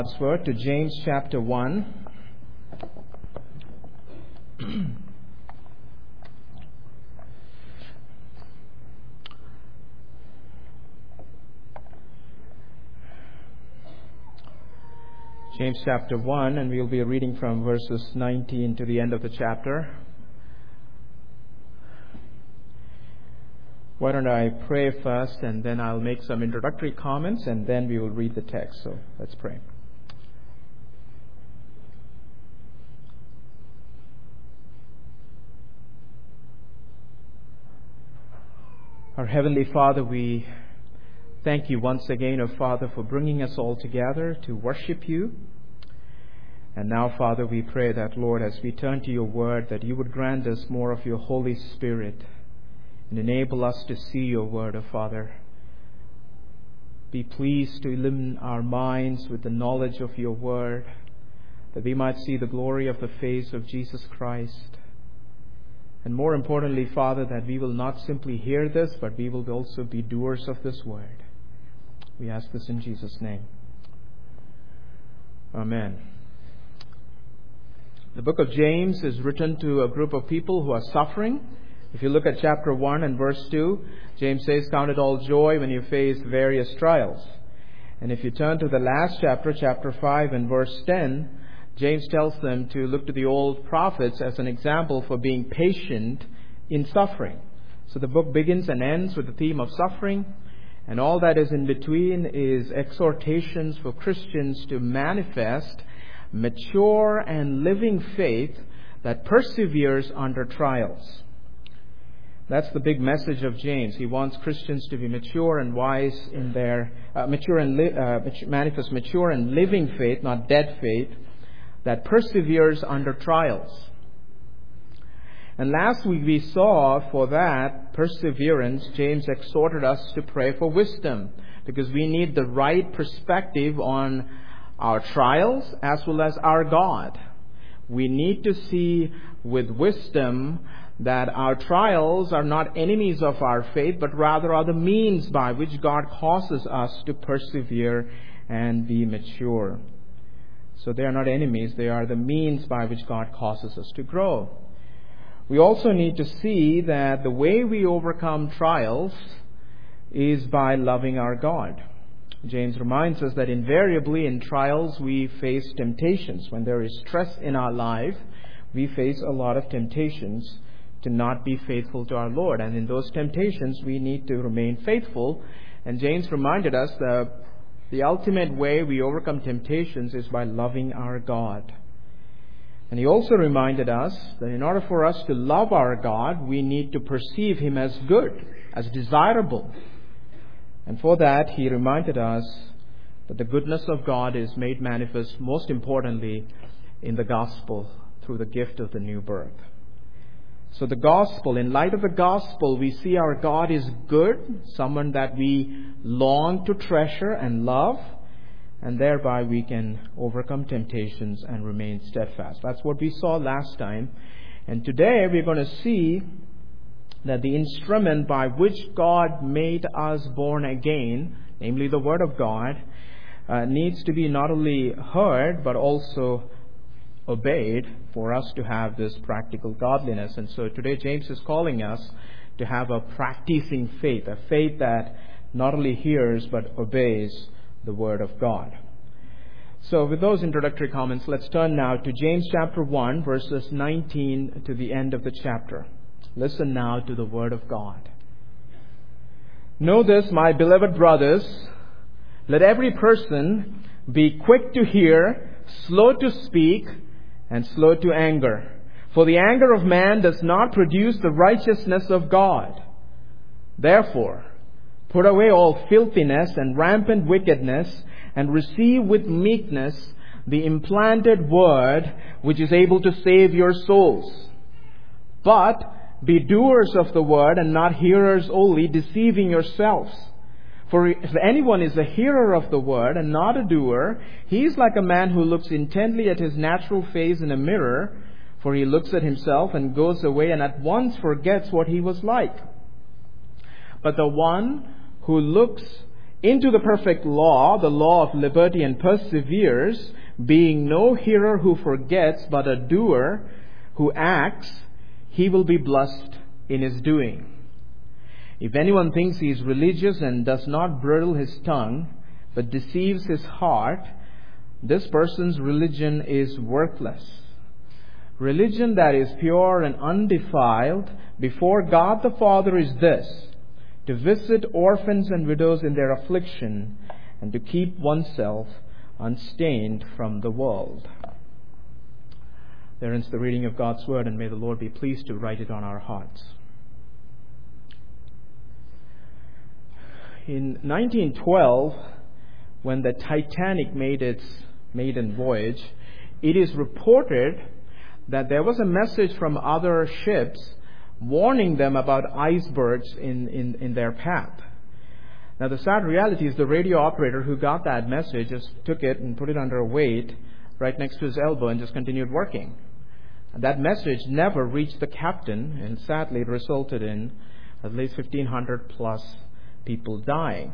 God's word to James chapter 1. James chapter 1, and we'll be reading from verses 19 to the end of the chapter. Why don't I pray first, and then I'll make some introductory comments, and then we will read the text. So let's pray. Our Heavenly Father, we thank you once again, O Father, for bringing us all together to worship you. And now, Father, we pray that, Lord, as we turn to your word, that you would grant us more of your Holy Spirit and enable us to see your word, O Father. Be pleased to illumine our minds with the knowledge of your word, that we might see the glory of the face of Jesus Christ. And more importantly, Father, that we will not simply hear this, but we will also be doers of this word. We ask this in Jesus' name. Amen. The book of James is written to a group of people who are suffering. If you look at chapter 1 and verse 2, James says, "Count it all joy when you face various trials." And if you turn to the last chapter, chapter 5 and verse 10, James tells them to look to the old prophets as an example for being patient in suffering. So the book begins and ends with the theme of suffering, and all that is in between is exhortations for Christians to manifest mature and living faith that perseveres under trials. That's the big message of James. He wants Christians to be mature and wise in their manifest mature and living faith, not dead faith, that perseveres under trials. And last week we saw for that perseverance, James exhorted us to pray for wisdom, because we need the right perspective on our trials as well as our God. We need to see with wisdom that our trials are not enemies of our faith, but rather are the means by which God causes us to persevere and be mature. So they are not enemies, they are the means by which God causes us to grow. We also need to see that the way we overcome trials is by loving our God. James reminds us that invariably in trials we face temptations. When there is stress in our life, we face a lot of temptations to not be faithful to our Lord. And in those temptations we need to remain faithful. And James reminded us that the ultimate way we overcome temptations is by loving our God. And he also reminded us that in order for us to love our God, we need to perceive Him as good, as desirable. And for that, he reminded us that the goodness of God is made manifest, most importantly, in the gospel, through the gift of the new birth. So the gospel, in light of the gospel, we see our God is good, someone that we long to treasure and love, and thereby we can overcome temptations and remain steadfast. That's what we saw last time. And today we're going to see that the instrument by which God made us born again, namely the Word of God, needs to be not only heard but also obeyed for us to have this practical godliness. And so today James is calling us to have a practicing faith, a faith that not only hears but obeys the Word of God. So with those introductory comments, let's turn now to James chapter 1, verses 19 to the end of the chapter. Listen now to the Word of God. "Know this, my beloved brothers, let every person be quick to hear, slow to speak, and slow to anger. For the anger of man does not produce the righteousness of God. Therefore, put away all filthiness and rampant wickedness, and receive with meekness the implanted word which is able to save your souls. But be doers of the word and not hearers only, deceiving yourselves. For if anyone is a hearer of the word and not a doer, he is like a man who looks intently at his natural face in a mirror, for he looks at himself and goes away and at once forgets what he was like. But the one who looks into the perfect law, the law of liberty, and perseveres, being no hearer who forgets, but a doer who acts, he will be blessed in his doing. If anyone thinks he is religious and does not bridle his tongue, but deceives his heart, this person's religion is worthless. Religion that is pure and undefiled before God the Father is this: to visit orphans and widows in their affliction, and to keep oneself unstained from the world. There ends the reading of God's Word, and may the Lord be pleased to write it on our hearts. In 1912, when the Titanic made its maiden voyage, it is reported that there was a message from other ships warning them about icebergs in their path. Now, the sad reality is the radio operator who got that message just took it and put it under a weight right next to his elbow and just continued working. And that message never reached the captain, and sadly it resulted in at least 1,500 plus people dying.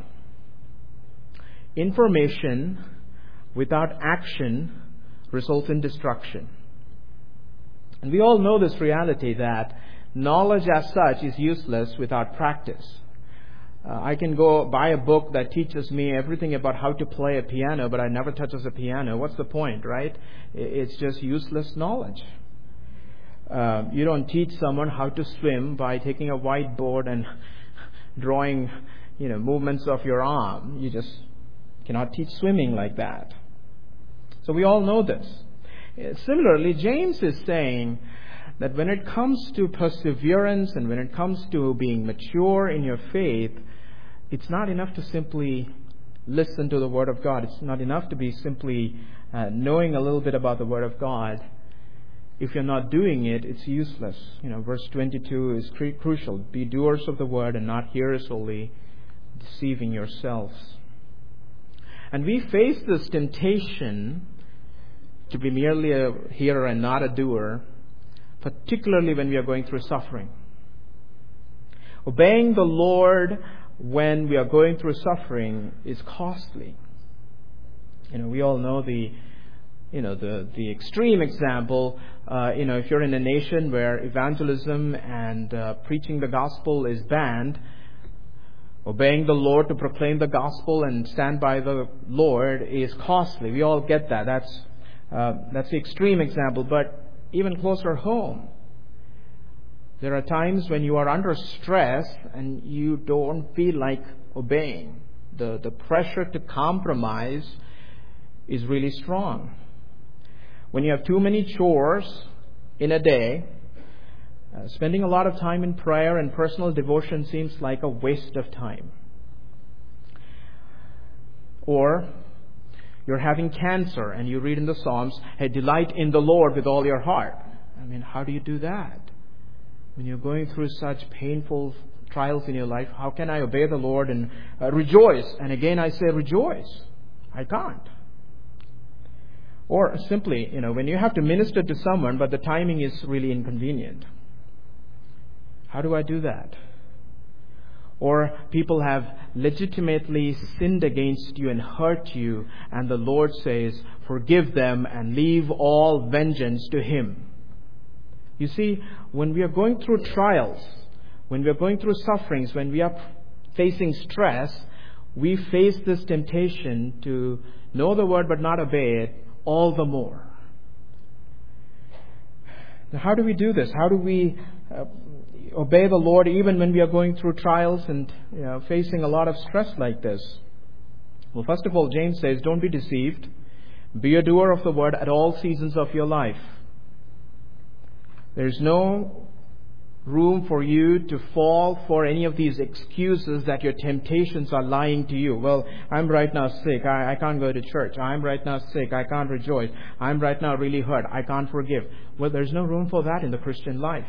Information without action results in destruction. And we all know this reality that knowledge as such is useless without practice. I can go buy a book that teaches me everything about how to play a piano, but I never touches a piano. What's the point, right? It's just useless knowledge. You don't teach someone how to swim by taking a whiteboard and drawing, movements of your arm. You just cannot teach swimming like that. So we all know this. Similarly, James is saying that when it comes to perseverance and when it comes to being mature in your faith, it's not enough to simply listen to the Word of God. It's not enough to be simply knowing a little bit about the Word of God. If you're not doing it, it's useless. Verse 22 is crucial. Be doers of the Word and not hearers only, deceiving yourselves. And we face this temptation to be merely a hearer and not a doer, particularly when we are going through suffering. Obeying the Lord when we are going through suffering is costly. We all know the extreme example. If you're in a nation where evangelism and preaching the gospel is banned, obeying the Lord to proclaim the gospel and stand by the Lord is costly. We all get that. That's the extreme example. But even closer home, there are times when you are under stress and you don't feel like obeying. The pressure to compromise is really strong. When you have too many chores in a day, spending a lot of time in prayer and personal devotion seems like a waste of time. Or you're having cancer and you read in the Psalms, hey, delight in the Lord with all your heart. How do you do that? When you're going through such painful trials in your life, how can I obey the Lord and rejoice? And again I say rejoice. I can't. Or simply, when you have to minister to someone but the timing is really inconvenient. How do I do that? Or people have legitimately sinned against you and hurt you, and the Lord says, forgive them and leave all vengeance to Him. You see, when we are going through trials, when we are going through sufferings, when we are facing stress, we face this temptation to know the Word but not obey it all the more. Now, how do we do this? How do we obey the Lord even when we are going through trials and facing a lot of stress like this? Well, first of all, James says, don't be deceived. Be a doer of the Word at all seasons of your life. There's no room for you to fall for any of these excuses that your temptations are lying to you. Well, I'm right now sick. I can't go to church. I'm right now sick. I can't rejoice. I'm right now really hurt. I can't forgive. Well, there's no room for that in the Christian life.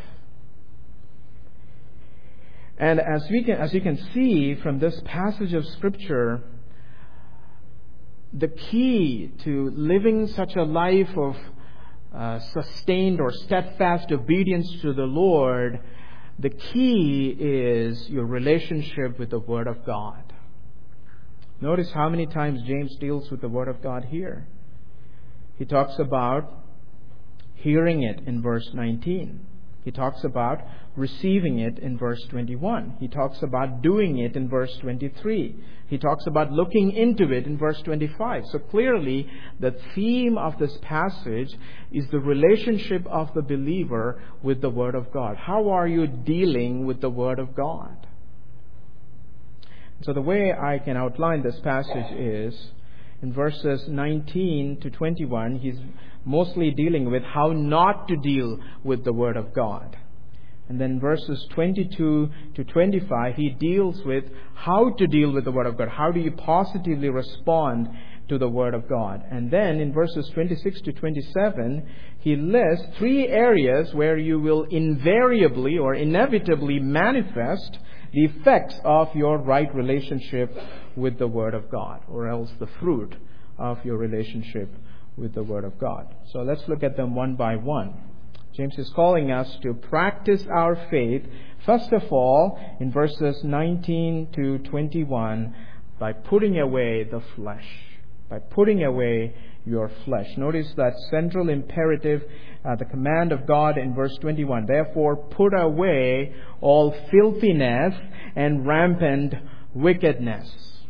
And as you can see from this passage of Scripture, the key to living such a life of sustained or steadfast obedience to the Lord, the key is your relationship with the Word of God. Notice how many times James deals with the Word of God here. He talks about hearing it in verse 19. He talks about receiving it in verse 21. He talks about doing it in verse 23. He talks about looking into it in verse 25. So clearly, the theme of this passage is the relationship of the believer with the Word of God. How are you dealing with the Word of God? So the way I can outline this passage is, in verses 19 to 21, he's mostly dealing with how not to deal with the Word of God. And then verses 22 to 25, he deals with how to deal with the Word of God. How do you positively respond to the Word of God? And then in verses 26 to 27, he lists 3 areas where you will invariably or inevitably manifest the effects of your right relationship with the Word of God, or else the fruit of your relationship with the Word of God. So let's look at them one by one. James is calling us to practice our faith, first of all, in verses 19 to 21, by putting away the flesh. By putting away your flesh. Notice that central imperative, the command of God in verse 21. Therefore, put away all filthiness and rampant wickedness.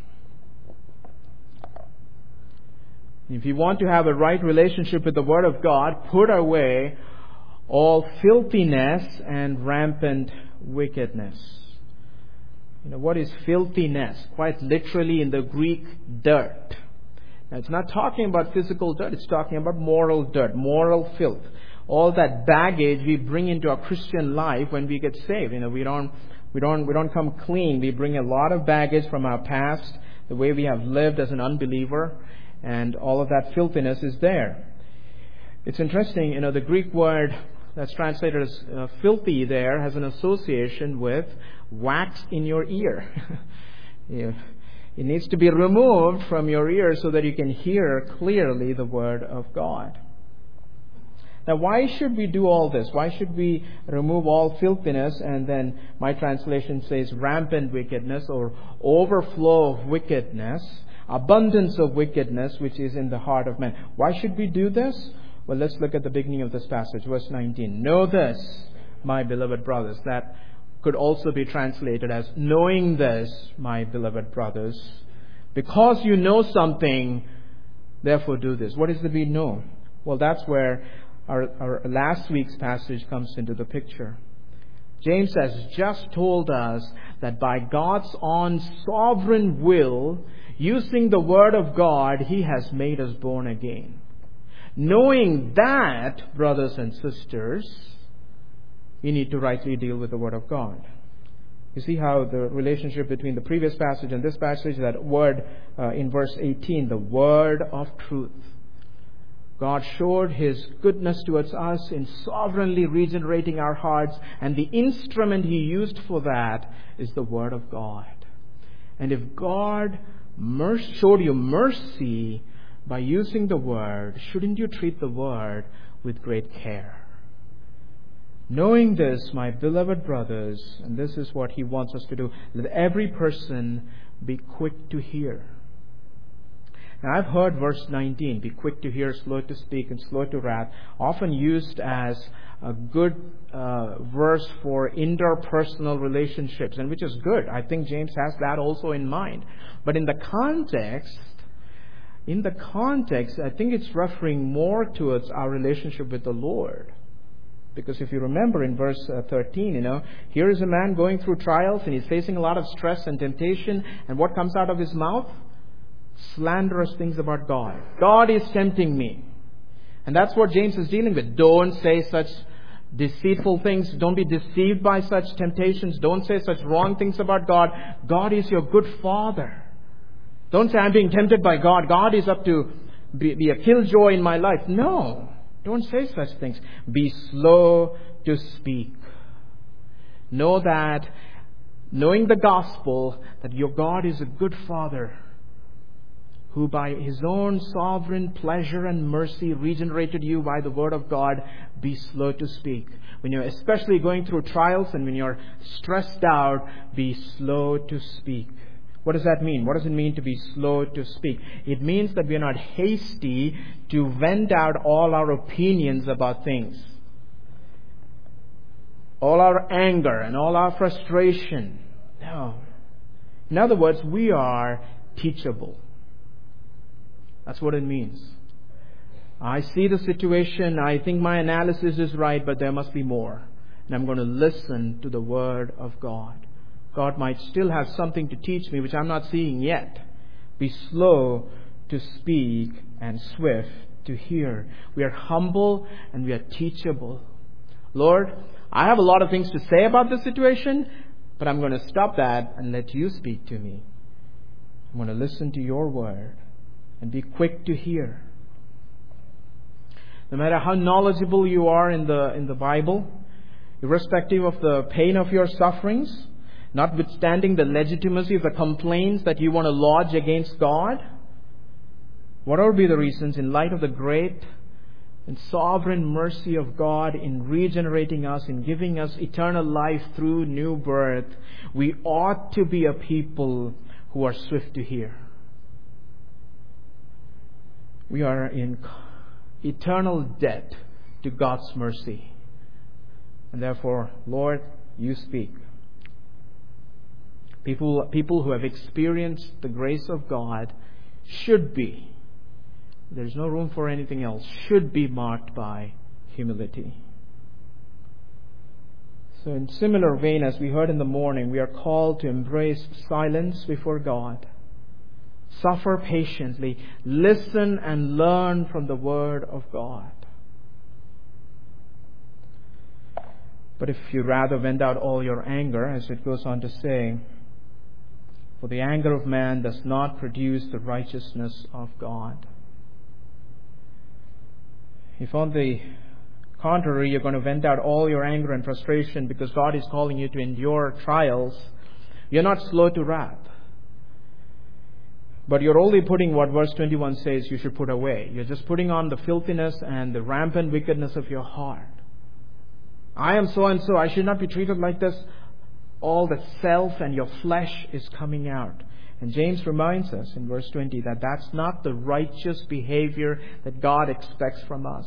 If you want to have a right relationship with the Word of God, put away all filthiness and rampant wickedness. What is filthiness? Quite literally in the Greek, dirt. Now, it's not talking about physical dirt. It's talking about moral dirt, moral filth. All that baggage we bring into our Christian life when we get saved. We don't come clean. We bring a lot of baggage from our past, the way we have lived as an unbeliever, and all of that filthiness is there. It's interesting, the Greek word that's translated as filthy there has an association with wax in your ear. It needs to be removed from your ear so that you can hear clearly the Word of God. Now, why should we do all this? Why should we remove all filthiness? And then my translation says rampant wickedness or overflow of wickedness, abundance of wickedness which is in the heart of man. Why should we do this? Well, let's look at the beginning of this passage, verse 19. Know this, my beloved brothers. That could also be translated as knowing this, my beloved brothers. Because you know something, therefore do this. What is it we know? Well, that's where our last week's passage comes into the picture. James has just told us that by God's own sovereign will, using the Word of God, He has made us born again. Knowing that, brothers and sisters, we need to rightly deal with the Word of God. You see how the relationship between the previous passage and this passage, that word in verse 18, the word of truth. God showed His goodness towards us in sovereignly regenerating our hearts, and the instrument He used for that is the Word of God. And if God showed you mercy by using the Word, shouldn't you treat the Word with great care? Knowing this, my beloved brothers, and this is what he wants us to do, let every person be quick to hear. Now, I've heard verse 19, be quick to hear, slow to speak, and slow to wrath, often used as a good verse for interpersonal relationships, and which is good. I think James has that also in mind. But in the context, I think it's referring more towards our relationship with the Lord. Because if you remember in verse 13, here is a man going through trials and he's facing a lot of stress and temptation. And what comes out of his mouth? Slanderous things about God. God is tempting me. And that's what James is dealing with. Don't say such deceitful things. Don't be deceived by such temptations. Don't say such wrong things about God. God is your good Father. Don't say I'm being tempted by God. God is up to be a killjoy in my life. No. Don't say such things. Be slow to speak. Know that, knowing the gospel, that your God is a good Father who by His own sovereign pleasure and mercy regenerated you by the Word of God. Be slow to speak. When you're especially going through trials and when you're stressed out, be slow to speak. What does that mean? What does it mean to be slow to speak? It means that we are not hasty to vent out all our opinions about things. All our anger and all our frustration. No. In other words, we are teachable. That's what it means. I see the situation, I think my analysis is right, but there must be more. And I'm going to listen to the Word of God. God might still have something to teach me which I'm not seeing yet. Be slow to speak and swift to hear. We are humble and we are teachable. Lord, I have a lot of things to say about this situation, but I'm going to stop that and let you speak to me. I'm going to listen to your Word and be quick to hear. No matter how knowledgeable you are in the Bible, irrespective of the pain of your sufferings, notwithstanding the legitimacy of the complaints that you want to lodge against God, whatever be the reasons, in light of the great and sovereign mercy of God in regenerating us, in giving us eternal life through new birth, we ought to be a people who are swift to hear. We are in eternal debt to God's mercy. And therefore, Lord, you speak. People who have experienced the grace of God should be, there's no room for anything else, should be marked by humility. So in similar vein, as we heard in the morning, we are called to embrace silence before God. Suffer patiently. Listen and learn from the Word of God. But if you rather vent out all your anger, as it goes on to say, for the anger of man does not produce the righteousness of God. If on the contrary, you're going to vent out all your anger and frustration because God is calling you to endure trials, you're not slow to wrath. But you're only putting what verse 21 says you should put away. You're just putting on the filthiness and the rampant wickedness of your heart. I am so and so, I should not be treated like this. All the self and your flesh is coming out. And James reminds us in verse 20 that that's not the righteous behavior that God expects from us.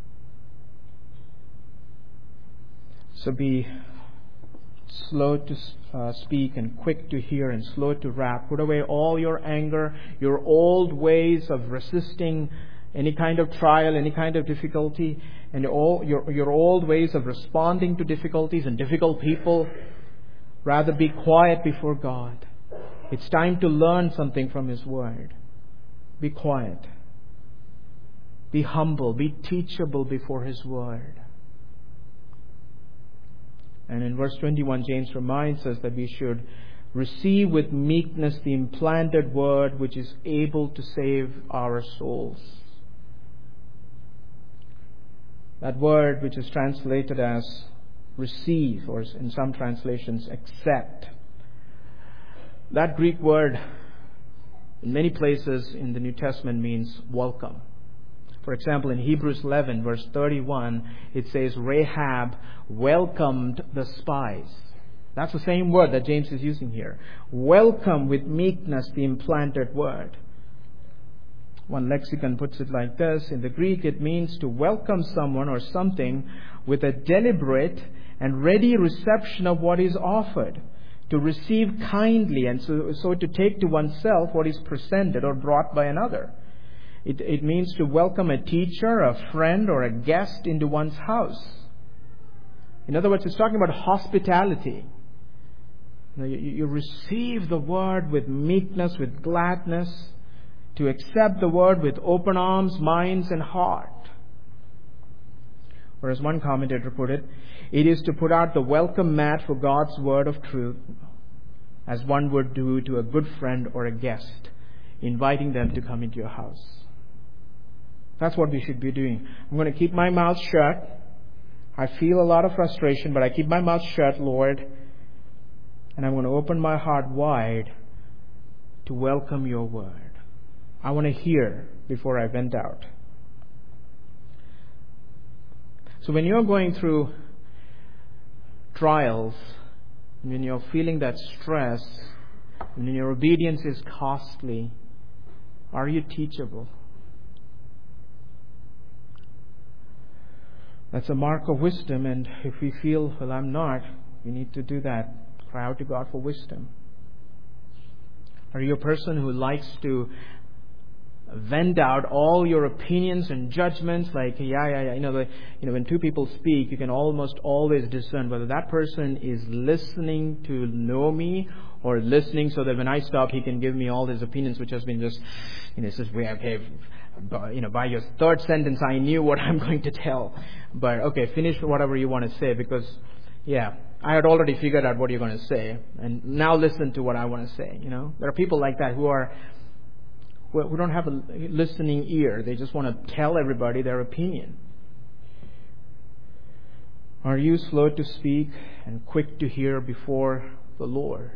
So be slow to speak and quick to hear and slow to wrath. Put away all your anger, your old ways of resisting any kind of trial, any kind of difficulty, and all your old ways of responding to difficulties and difficult people. Rather be quiet before God. It's time to learn something from His Word. Be quiet. Be humble. Be teachable before His Word. And in verse 21, James reminds us that we should receive with meekness the implanted Word which is able to save our souls. That word which is translated as receive, or in some translations, accept. That Greek word in many places in the New Testament means welcome. For example, in Hebrews 11 verse 31, it says Rahab welcomed the spies. That's the same word that James is using here. Welcome with meekness the implanted Word. One lexicon puts it like this. In the Greek, it means to welcome someone or something with a deliberate and ready reception of what is offered. To receive kindly, and so to take to oneself what is presented or brought by another. It means to welcome a teacher, a friend, or a guest into one's house. In other words, it's talking about hospitality. You receive the Word with meekness, with gladness, to accept the Word with open arms, minds, and heart. Or as one commentator put it, it is to put out the welcome mat for God's Word of truth, as one would do to a good friend or a guest, inviting them to come into your house. That's what we should be doing. I'm going to keep my mouth shut. I feel a lot of frustration, but I keep my mouth shut, Lord. And I'm going to open my heart wide to welcome your Word. I want to hear before I vent out. So when you're going through trials, when you're feeling that stress, when your obedience is costly, are you teachable? That's a mark of wisdom, and if we feel, well, I'm not, we need to do that. Cry out to God for wisdom. Are you a person who likes to vent out all your opinions and judgments? Like, when two people speak, you can almost always discern whether that person is listening to know me or listening so that when I stop, he can give me all his opinions, which has been just, by your third sentence, I knew what I'm going to tell. But okay, finish whatever you want to say, because, I had already figured out what you're going to say, and now listen to what I want to say. There are people like that who don't have a listening ear. They just want to tell everybody their opinion. Are you slow to speak and quick to hear before the Lord?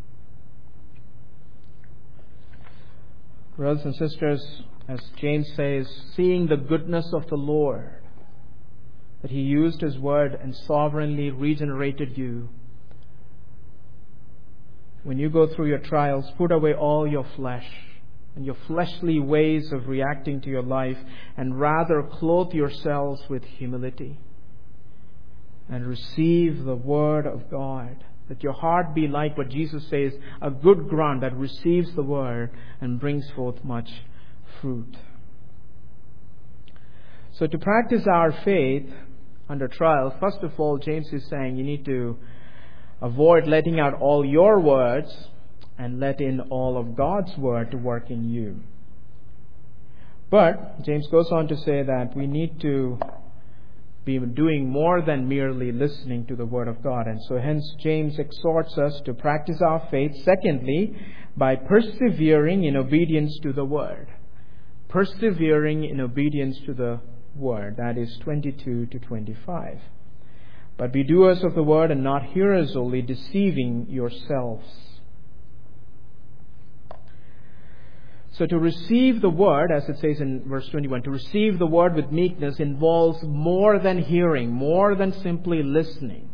Brothers and sisters, as James says, seeing the goodness of the Lord, that He used His word and sovereignly regenerated you. When you go through your trials, put away all your flesh and your fleshly ways of reacting to your life, and rather clothe yourselves with humility and receive the word of God. That your heart be like what Jesus says, a good ground that receives the word and brings forth much fruit. So to practice our faith under trial, first of all, James is saying you need to avoid letting out all your words and let in all of God's word to work in you. But James goes on to say that we need to be doing more than merely listening to the word of God. And so hence James exhorts us to practice our faith, secondly, by persevering in obedience to the word. Persevering in obedience to the word. That is 22 to 25. But be doers of the word and not hearers only, deceiving yourselves. So to receive the word, as it says in verse 21, to receive the word with meekness involves more than hearing, more than simply listening.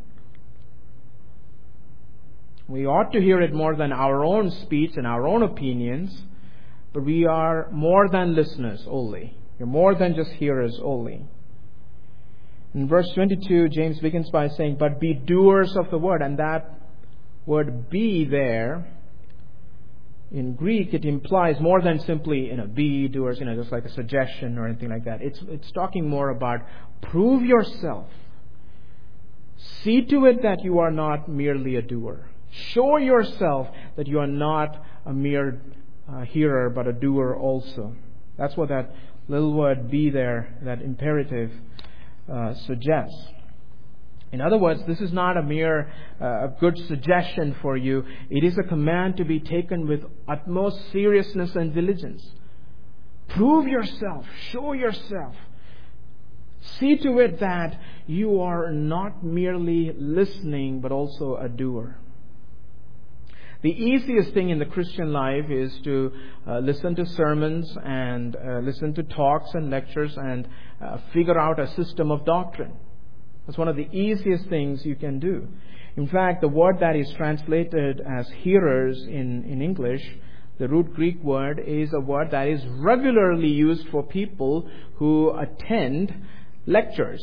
We ought to hear it more than our own speech and our own opinions, but we are more than listeners only. You're more than just hearers only. In verse 22, James begins by saying, but be doers of the word. And that word be there, in Greek, it implies more than simply, be doers, just like a suggestion or anything like that. It's talking more about prove yourself. See to it that you are not merely a doer. Show yourself that you are not a mere hearer, but a doer also. That's what that little word be there, that imperative, suggests. In other words, this is not a mere good suggestion for you. It is a command to be taken with utmost seriousness and diligence. Prove yourself. Show yourself. See to it that you are not merely listening, but also a doer. The easiest thing in the Christian life is to listen to sermons and listen to talks and lectures and figure out a system of doctrine. That's one of the easiest things you can do. In fact, the word that is translated as hearers in English, the root Greek word, is a word that is regularly used for people who attend lectures.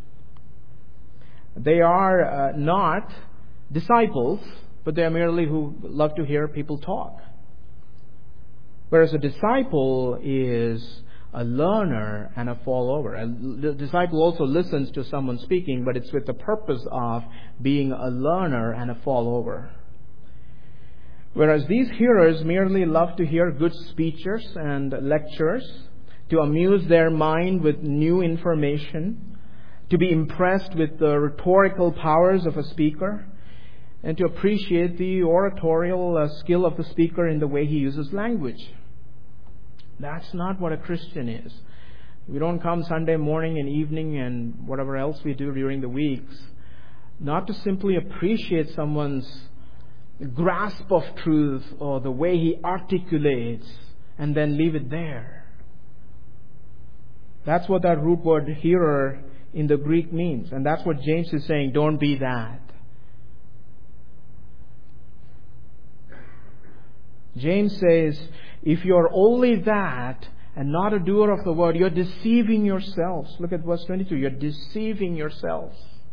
They are not disciples, but they are merely who love to hear people talk. Whereas a disciple is a learner and a follower. The disciple also listens to someone speaking, but it's with the purpose of being a learner and a follower. Whereas these hearers merely love to hear good speeches and lectures, to amuse their mind with new information, to be impressed with the rhetorical powers of a speaker, and to appreciate the oratorial skill of the speaker in the way he uses language. That's not what a Christian is. We don't come Sunday morning and evening and whatever else we do during the weeks, not to simply appreciate someone's grasp of truth or the way he articulates and then leave it there. That's what that root word hearer in the Greek means. And that's what James is saying, don't be that. James says, if you're only that and not a doer of the word, you're deceiving yourselves. Look at verse 22. You're deceiving yourselves.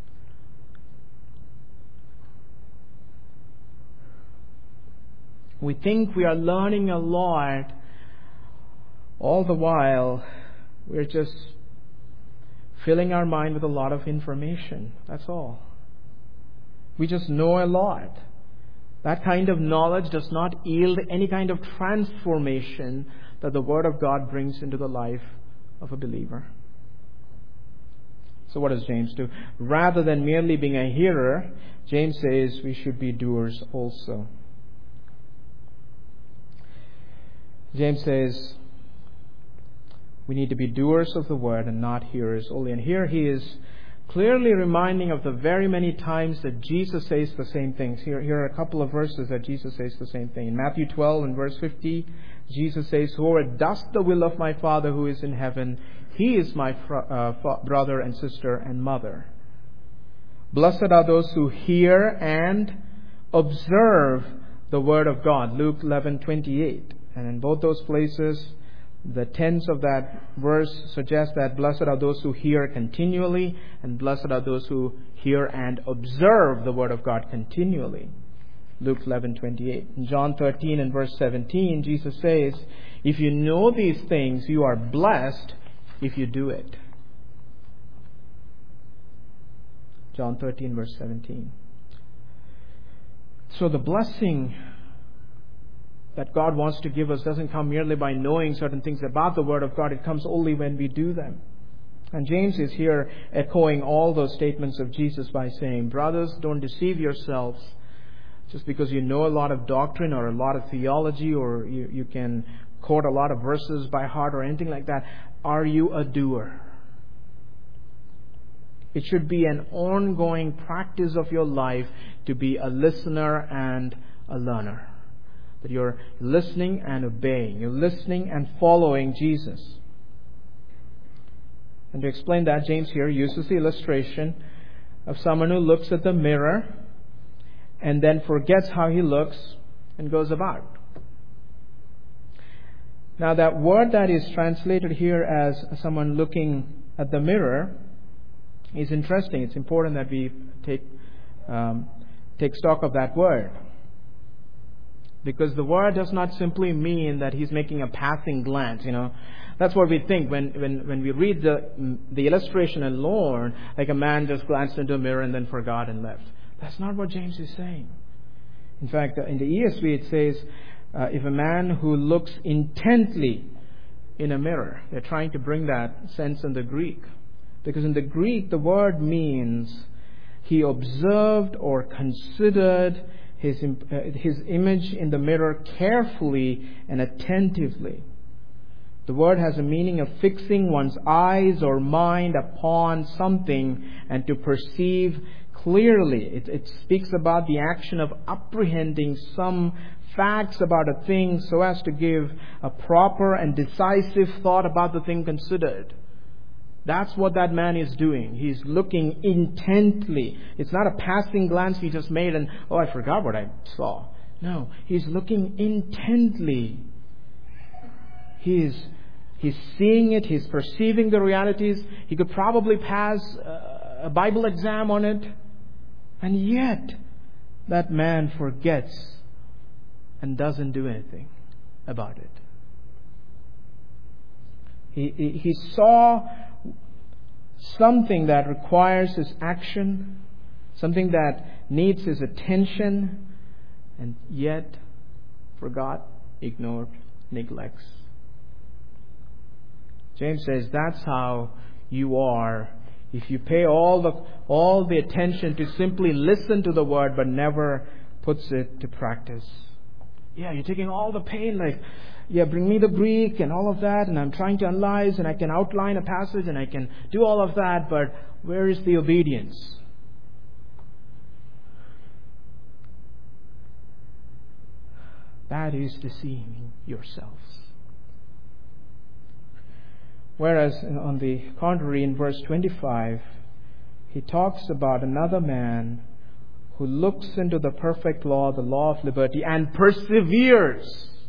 We think we are learning a lot. All the while, we're just filling our mind with a lot of information. That's all. We just know a lot. That kind of knowledge does not yield any kind of transformation that the Word of God brings into the life of a believer. So what does James do? Rather than merely being a hearer, James says we should be doers also. James says we need to be doers of the Word and not hearers only. And here he is clearly reminding of the very many times that Jesus says the same things. Here are a couple of verses that Jesus says the same thing. In Matthew 12 and verse 50, Jesus says, "Whoever does the will of my Father who is in heaven, he is my brother and sister and mother. Blessed are those who hear and observe the word of God." Luke 11:28. And in both those places, the tense of that verse suggests that blessed are those who hear continually, and blessed are those who hear and observe the word of God continually. Luke 11:28. In John 13 and verse 17, Jesus says, "If you know these things, you are blessed if you do it." John 13 verse 17. So the blessing that God wants to give us doesn't come merely by knowing certain things about the Word of God. It comes only when we do them. And James is here echoing all those statements of Jesus by saying, brothers, don't deceive yourselves just because you know a lot of doctrine or a lot of theology or you can quote a lot of verses by heart or anything like that. Are you a doer? It should be an ongoing practice of your life to be a listener and a learner. That you're listening and obeying. You're listening and following Jesus. And to explain that, James here uses the illustration of someone who looks at the mirror and then forgets how he looks and goes about. Now that word that is translated here as someone looking at the mirror is interesting. It's important that we take stock of that word. Because the word does not simply mean that he's making a passing glance, That's what we think when we read the illustration alone, like a man just glanced into a mirror and then forgot and left. That's not what James is saying. In fact, in the ESV it says, if a man who looks intently in a mirror. They're trying to bring that sense in the Greek. Because in the Greek, the word means he observed or considered his image in the mirror carefully and attentively. The word has a meaning of fixing one's eyes or mind upon something and to perceive clearly. It speaks about the action of apprehending some facts about a thing so as to give a proper and decisive thought about the thing considered. That's what that man is doing. He's looking intently. It's not a passing glance he just made and, I forgot what I saw. No, he's looking intently. He's seeing it. He's perceiving the realities. He could probably pass a Bible exam on it. And yet, that man forgets and doesn't do anything about it. He saw something that requires his action, something that needs his attention, and yet forgot, ignored, neglects. James says that's how you are if you pay all the attention to simply listen to the word but never puts it to practice. Yeah, you're taking all the pain, bring me the Greek and all of that, and I'm trying to analyze and I can outline a passage and I can do all of that, but where is the obedience? That is deceiving yourselves. Whereas, on the contrary, in verse 25, he talks about another man who looks into the perfect law, the law of liberty, and perseveres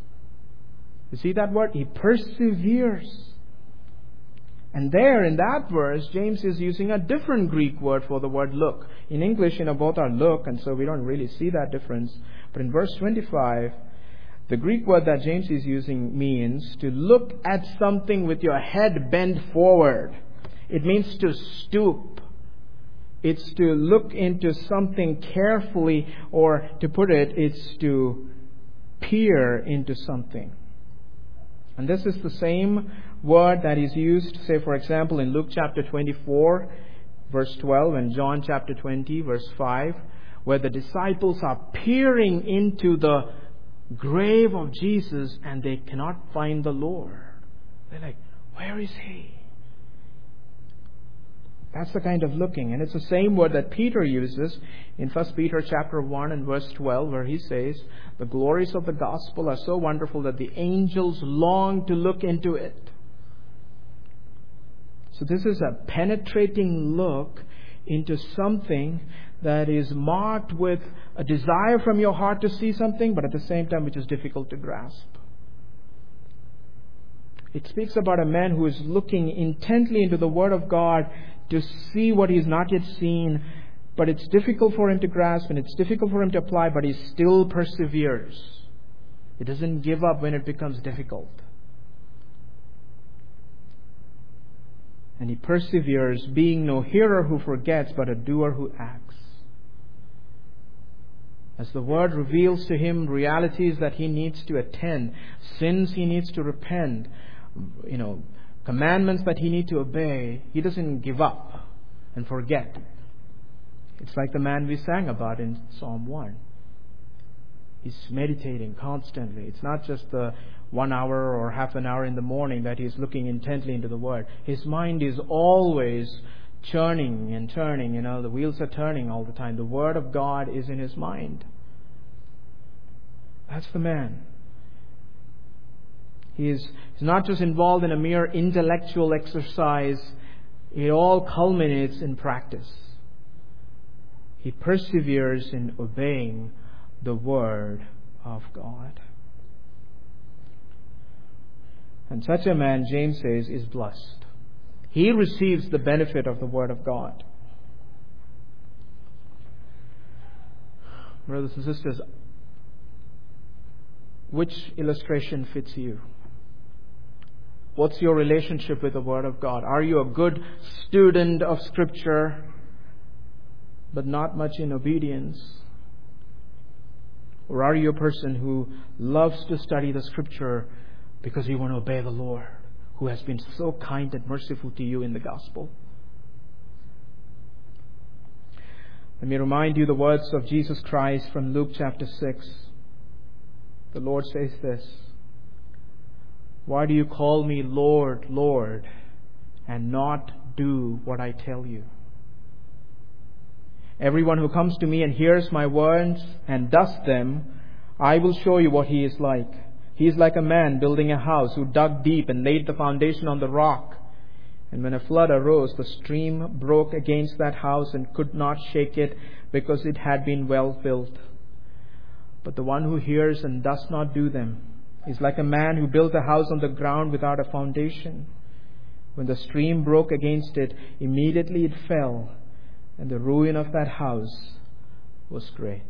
You see that word? He perseveres. And there in that verse, James is using a different Greek word for the word look. In English, both are look, and so we don't really see that difference. But in verse 25, the Greek word that James is using means to look at something with your head bent forward. It means to stoop. It's to look into something carefully, or to put it, it's to peer into something. And this is the same word that is used, say, for example, in Luke chapter 24, verse 12, and John chapter 20, verse 5, where the disciples are peering into the grave of Jesus and they cannot find the Lord. They're like, where is He? That's the kind of looking. And it's the same word that Peter uses in 1 Peter chapter 1 and verse 12, where he says, the glories of the gospel are so wonderful that the angels long to look into it. So this is a penetrating look into something that is marked with a desire from your heart to see something, but at the same time which is difficult to grasp. It speaks about a man who is looking intently into the Word of God to see what he has not yet seen, but it's difficult for him to grasp and it's difficult for him to apply, but he still perseveres. He doesn't give up when it becomes difficult. And he perseveres, being no hearer who forgets, but a doer who acts. As the Word reveals to him realities that he needs to attend, sins he needs to repent, commandments that he needs to obey, he doesn't give up and forget. It's like the man we sang about in Psalm 1. He's meditating constantly. It's not just the 1 hour or half an hour in the morning that he's looking intently into the Word. His mind is always churning and turning. The wheels are turning all the time. The Word of God is in his mind. That's the man. He's not just involved in a mere intellectual exercise. It all culminates in practice. He perseveres in obeying the Word of God. And such a man, James says, is blessed. He receives the benefit of the Word of God. Brothers and sisters, which illustration fits you? What's your relationship with the Word of God? Are you a good student of Scripture, but not much in obedience? Or are you a person who loves to study the Scripture because you want to obey the Lord, who has been so kind and merciful to you in the gospel? Let me remind you the words of Jesus Christ from Luke chapter 6. The Lord says this, "Why do you call me Lord, Lord, and not do what I tell you? Everyone who comes to me and hears my words and does them, I will show you what he is like. He is like a man building a house who dug deep and laid the foundation on the rock. And when a flood arose, the stream broke against that house and could not shake it because it had been well built. But the one who hears and does not do them is like a man who built a house on the ground without a foundation. When the stream broke against it, immediately it fell, and the ruin of that house was great."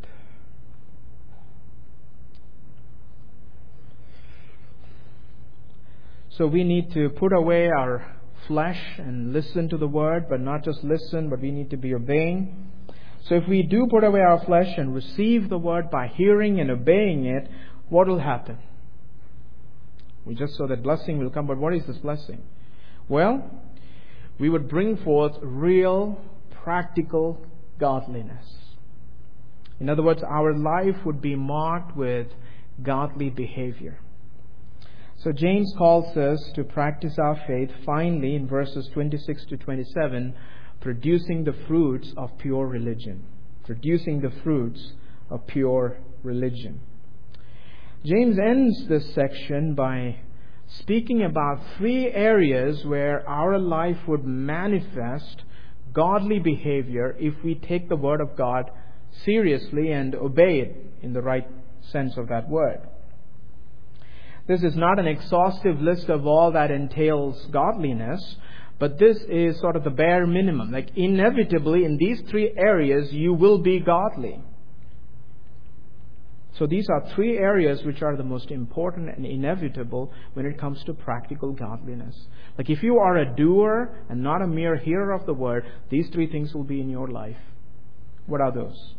So we need to put away our flesh and listen to the Word, but not just listen, but we need to be obeying. So if we do put away our flesh and receive the Word by hearing and obeying it, what will happen? We just saw that blessing will come, but what is this blessing? Well, we would bring forth real, practical godliness. In other words, our life would be marked with godly behavior. So James calls us to practice our faith, finally, in verses 26 to 27, producing the fruits of pure religion. Producing the fruits of pure religion. James ends this section by speaking about 3 areas where our life would manifest godly behavior if we take the Word of God seriously and obey it in the right sense of that word. This is not an exhaustive list of all that entails godliness, but this is sort of the bare minimum. Like inevitably in these three areas you will be godly. So these are three areas which are the most important and inevitable when it comes to practical godliness. Like if you are a doer and not a mere hearer of the word, these three things will be in your life. What are those?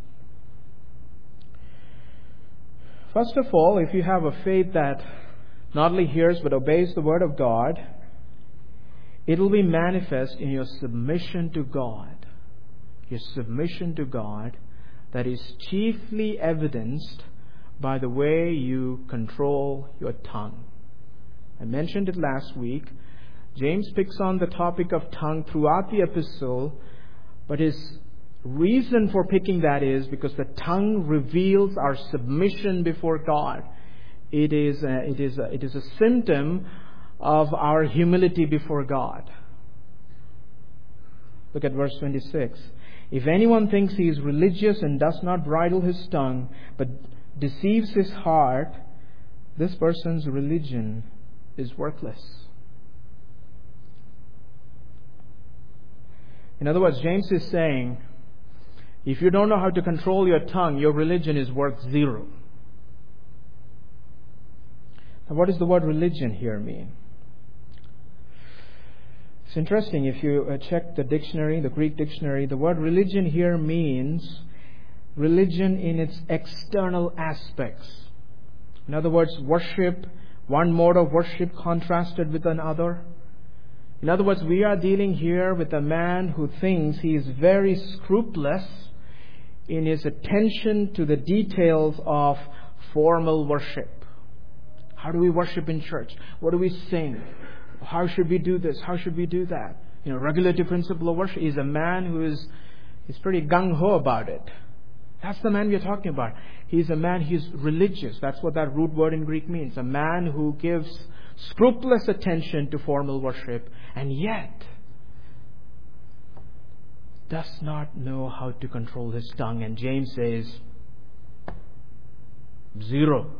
First of all, if you have a faith that not only hears but obeys the word of God, it will be manifest in your submission to God. Your submission to God that is chiefly evidenced by the way you control your tongue. I mentioned it last week. James picks on the topic of tongue throughout the epistle, but his reason for picking that is because the tongue reveals our submission before God. It is a symptom of our humility before God. Look at verse 26. If anyone thinks he is religious and does not bridle his tongue, but deceives his heart, this person's religion is worthless. In other words, James is saying, if you don't know how to control your tongue, your religion is worth zero. Now, what does the word religion here mean? It's interesting. If you check the dictionary, the Greek dictionary, the word religion here means religion in its external aspects. In other words, worship, one mode of worship contrasted with another. In other words, we are dealing here with a man who thinks he is very scrupulous in his attention to the details of formal worship. How do we worship in church? What do we sing? How should we do this? How should we do that? Regulative principle of worship is a man who is pretty gung-ho about it. That's the man we are talking about. He's a man, he's religious. That's what that root word in Greek means. A man who gives scrupulous attention to formal worship and yet does not know how to control his tongue. And James says, zero.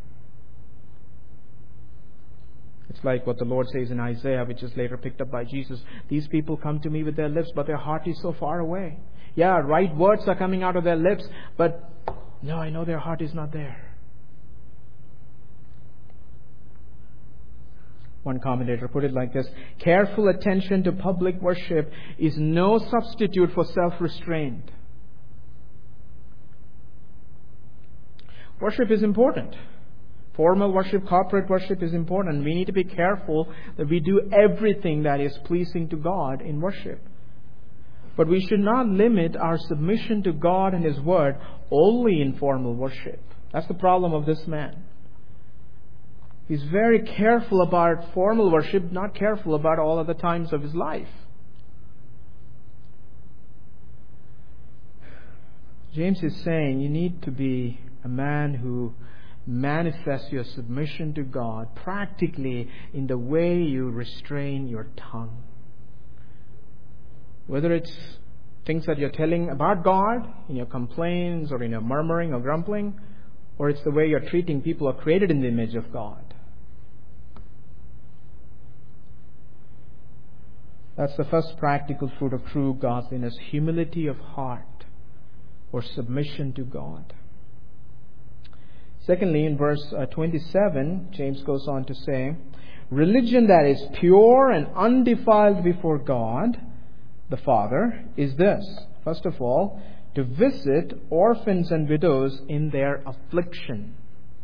It's like what the Lord says in Isaiah, which is later picked up by Jesus. These people come to me with their lips, but their heart is so far away. Yeah, right words are coming out of their lips, but no, I know their heart is not there. One commentator put it like this: careful attention to public worship is no substitute for self-restraint. Worship is important. Formal worship, corporate worship is important. We need to be careful that we do everything that is pleasing to God in worship. But we should not limit our submission to God and His Word only in formal worship. That's the problem of this man. He's very careful about formal worship, not careful about all other times of his life. James is saying you need to be a man who manifests your submission to God practically in the way you restrain your tongue. Whether it's things that you're telling about God in your complaints or in your murmuring or grumbling, or it's the way you're treating people who are created in the image of God. That's the first practical fruit of true godliness, humility of heart or submission to God. Secondly, in verse 27, James goes on to say, religion that is pure and undefiled before God, the Father, is this. First of all, to visit orphans and widows in their affliction.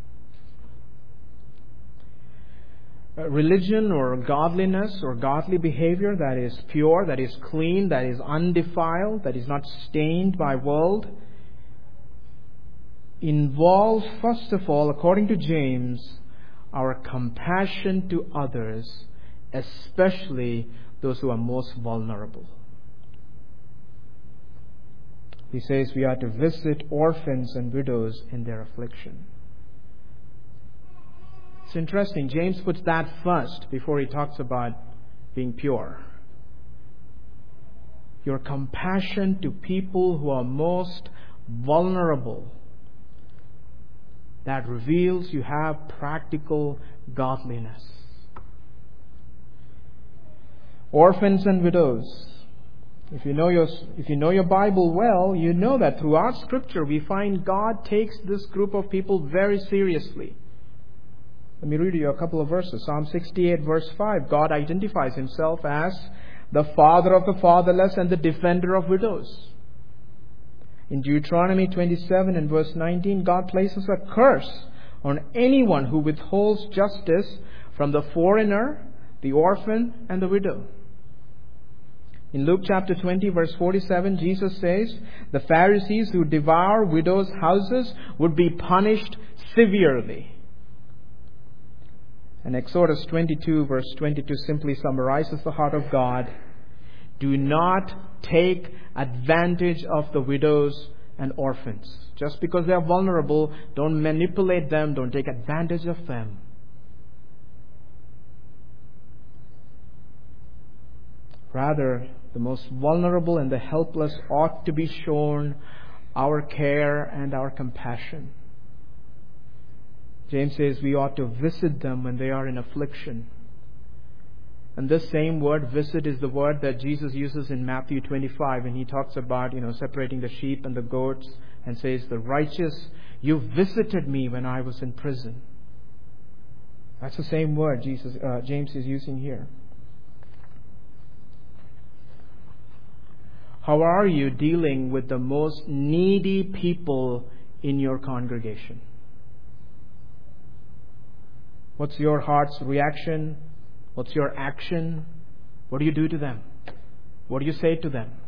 Religion or godliness or godly behavior that is pure, that is clean, that is undefiled, that is not stained by world, involves, first of all, according to James, our compassion to others, especially those who are most vulnerable. He says we are to visit orphans and widows in their affliction. It's interesting. James puts that first before he talks about being pure. Your compassion to people who are most vulnerable. That reveals you have practical godliness. Orphans and widows. If you know your Bible well, you know that throughout Scripture we find God takes this group of people very seriously. Let me read you a couple of verses. Psalm 68 verse 5. God identifies Himself as the father of the fatherless and the defender of widows. In Deuteronomy 27 and verse 19, God places a curse on anyone who withholds justice from the foreigner, the orphan, and the widow. In Luke chapter 20 verse 47, Jesus says, the Pharisees who devour widows' houses would be punished severely. And Exodus 22 verse 22 simply summarizes the heart of God. Do not take advantage of the widows and orphans. Just because they are vulnerable, don't manipulate them, don't take advantage of them. Rather, the most vulnerable and the helpless ought to be shown our care and our compassion. James says we ought to visit them when they are in affliction. And this same word, visit, is the word that Jesus uses in Matthew 25 when He talks about, separating the sheep and the goats, and says, the righteous, you visited me when I was in prison. That's the same word James is using here. How are you dealing with the most needy people in your congregation? What's your heart's reaction? What's your action? What do you do to them? What do you say to them?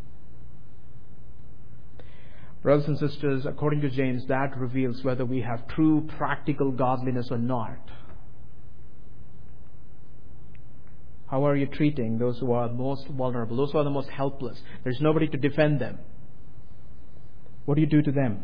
Brothers and sisters, according to James, that reveals whether we have true practical godliness or not. How are you treating those who are most vulnerable, those who are the most helpless? There's nobody to defend them. What do you do to them?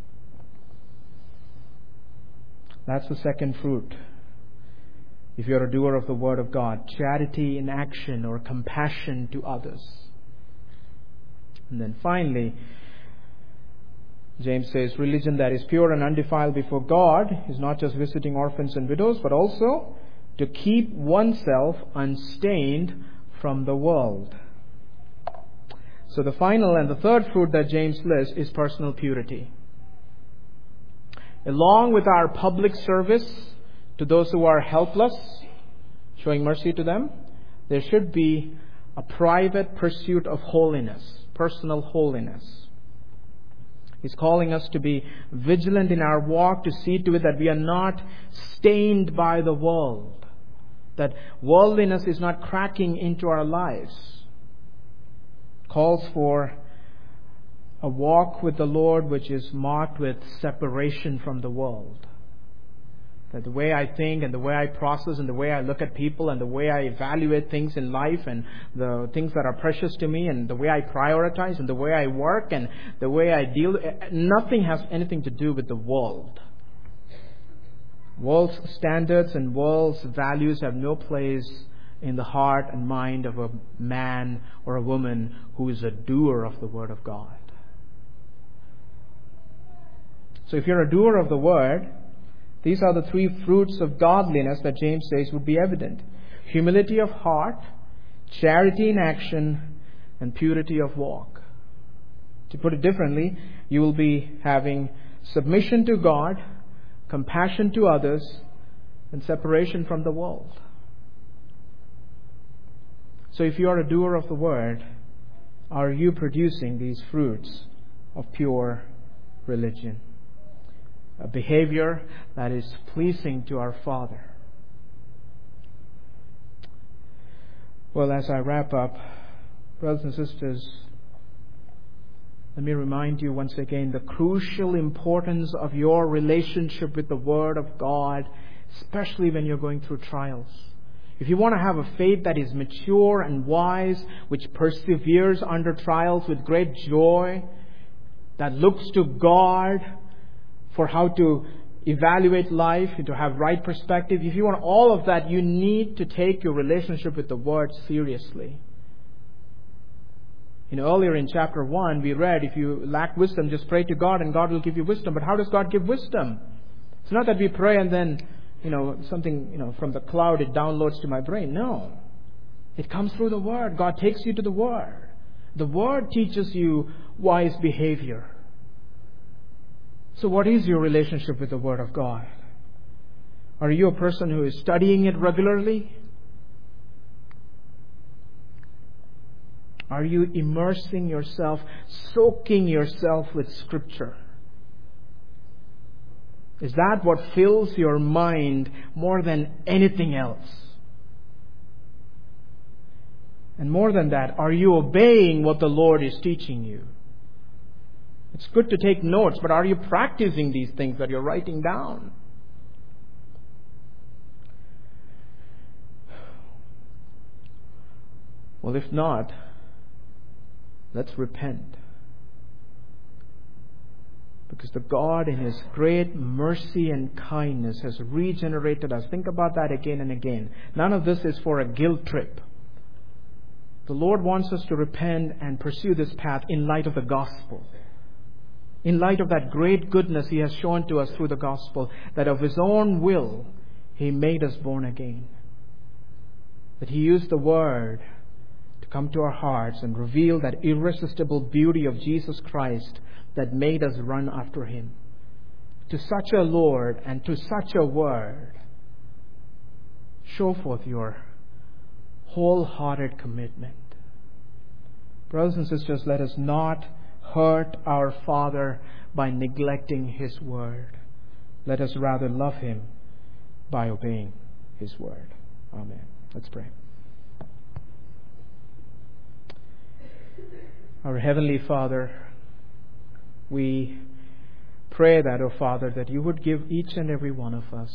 That's the second fruit. If you're a doer of the Word of God, charity in action or compassion to others. And then finally, James says, religion that is pure and undefiled before God is not just visiting orphans and widows, but also to keep oneself unstained from the world. So the final and the third fruit that James lists is personal purity. Along with our public service to those who are helpless, showing mercy to them, there should be a private pursuit of holiness, personal holiness. He's calling us to be vigilant in our walk, to see to it that we are not stained by the world, that worldliness is not cracking into our lives. Calls for a walk with the Lord which is marked with separation from the world. That the way I think and the way I process and the way I look at people and the way I evaluate things in life and the things that are precious to me and the way I prioritize and the way I work and the way I deal, nothing has anything to do with the world. World's standards and world's values have no place in the heart and mind of a man or a woman who is a doer of the Word of God. So if you're a doer of the Word, these are the three fruits of godliness that James says would be evident. Humility of heart, charity in action, and purity of walk. To put it differently, you will be having submission to God, compassion to others, and separation from the world. So if you are a doer of the Word, are you producing these fruits of pure religion? A behavior that is pleasing to our Father. Well, as I wrap up, brothers and sisters, let me remind you once again the crucial importance of your relationship with the Word of God, especially when you're going through trials. If you want to have a faith that is mature and wise, which perseveres under trials with great joy, that looks to God for how to evaluate life and to have right perspective, if you want all of that, you need to take your relationship with the Word seriously. Earlier in chapter 1, we read, if you lack wisdom, just pray to God and God will give you wisdom. But how does God give wisdom? It's not that we pray and then, something, from the cloud, it downloads to my brain. No. It comes through the Word. God takes you to the Word. The Word teaches you wise behavior. So what is your relationship with the Word of God? Are you a person who is studying it regularly? Are you immersing yourself, soaking yourself with Scripture? Is that what fills your mind more than anything else? And more than that, are you obeying what the Lord is teaching you? It's good to take notes, but are you practicing these things that you're writing down? Well, if not, let's repent. Because the God in His great mercy and kindness has regenerated us. Think about that again and again. None of this is for a guilt trip. The Lord wants us to repent and pursue this path in light of the gospel. In light of that great goodness He has shown to us through the gospel, that of His own will He made us born again. That He used the Word to come to our hearts and reveal that irresistible beauty of Jesus Christ that made us run after Him. To such a Lord and to such a Word, show forth your wholehearted commitment. Brothers and sisters, let us not hurt our Father by neglecting His Word. Let us rather love Him by obeying His Word. Amen. Let's pray. Our Heavenly Father, we pray that, O Father, that You would give each and every one of us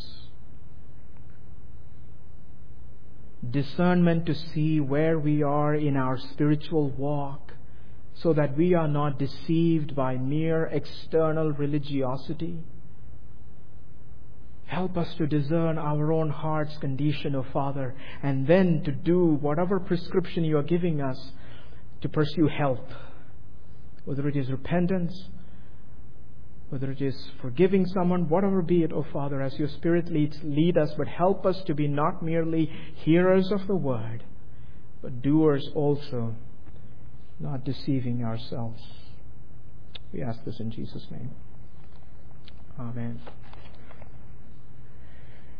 discernment to see where we are in our spiritual walk, so that we are not deceived by mere external religiosity. Help us to discern our own heart's condition, O Father, and then to do whatever prescription You are giving us to pursue health, whether it is repentance, whether it is forgiving someone, whatever be it, O Father, as Your Spirit lead us, but help us to be not merely hearers of the Word, but doers also, not deceiving ourselves. We ask this in Jesus' name. Amen.